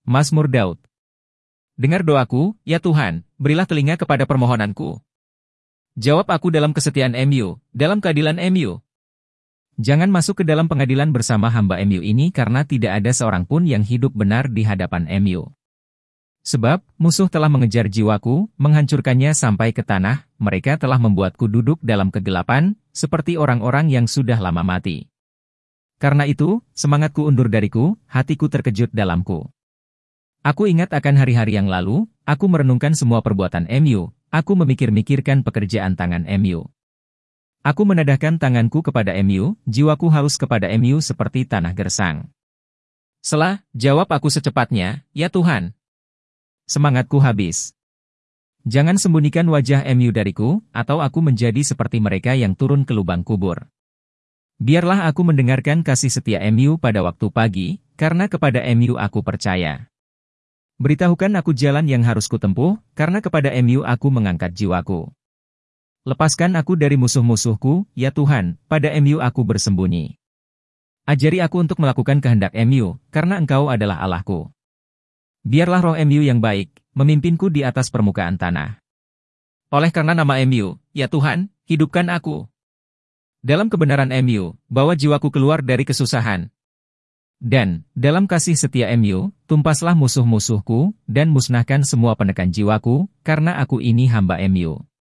Mazmur Daud. Dengar doaku, ya Tuhan, berilah telinga kepada permohonanku. Jawab aku dalam kesetiaan MU, dalam keadilan MU. Jangan masuk ke dalam pengadilan bersama hamba MU ini karena tidak ada seorang pun yang hidup benar di hadapan MU. Sebab, musuh telah mengejar jiwaku, menghancurkannya sampai ke tanah, mereka telah membuatku duduk dalam kegelapan, seperti orang-orang yang sudah lama mati. Karena itu, semangatku undur dariku, hatiku terkejut dalamku. Aku ingat akan hari-hari yang lalu, aku merenungkan semua perbuatan MU, aku memikir-mikirkan pekerjaan tangan MU. Aku menadahkan tanganku kepada MU, jiwaku haus kepada MU seperti tanah gersang. Selah, jawab aku secepatnya, ya Tuhan. Semangatku habis. Jangan sembunyikan wajah MU dariku, atau aku menjadi seperti mereka yang turun ke lubang kubur. Biarlah aku mendengarkan kasih setia MU pada waktu pagi, karena kepada MU aku percaya. Beritahukan aku jalan yang harus kutempuh, karena kepada MU aku mengangkat jiwaku. Lepaskan aku dari musuh-musuhku, ya Tuhan, pada MU aku bersembunyi. Ajari aku untuk melakukan kehendak MU, karena Engkau adalah Allahku. Biarlah roh MU yang baik, memimpinku di atas permukaan tanah. Oleh karena nama MU, ya Tuhan, hidupkan aku. Dalam kebenaran MU, bawa jiwaku keluar dari kesusahan. Dan, dalam kasih setia MU, tumpaslah musuh-musuhku, dan musnahkan semua penekan jiwaku, karena aku ini hamba MU.